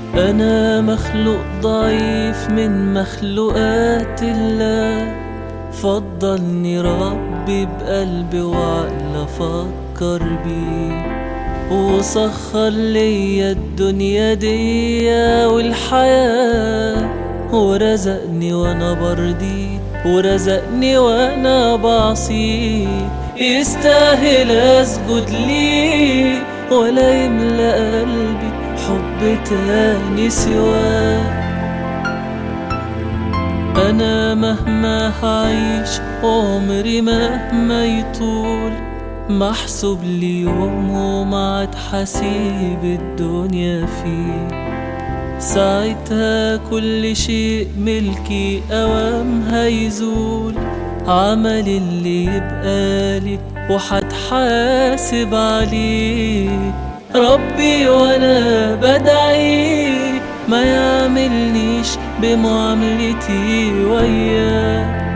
أنا مخلوق ضعيف من مخلوقات الله، فضلني ربي بقلبي وعقل أفكر بيه، وسخر ليا الدنيا دي والحياة، ورزقني وانا برضيه، ورزقني وانا بعصيه. يستاهل اسجد ليه ولا يملأ قلبي حب تاني سواه. أنا مهما هعيش عمري مهما يطول، محسوب لي يوم وما عاد حسيب الدنيا فيه، ساعتها كل شيء ملكي أوام هيزول، عمل اللي يبقى لي وحتحاسب عليه. ربي وانا بدعي ما يعملنيش بمعاملتي وياه.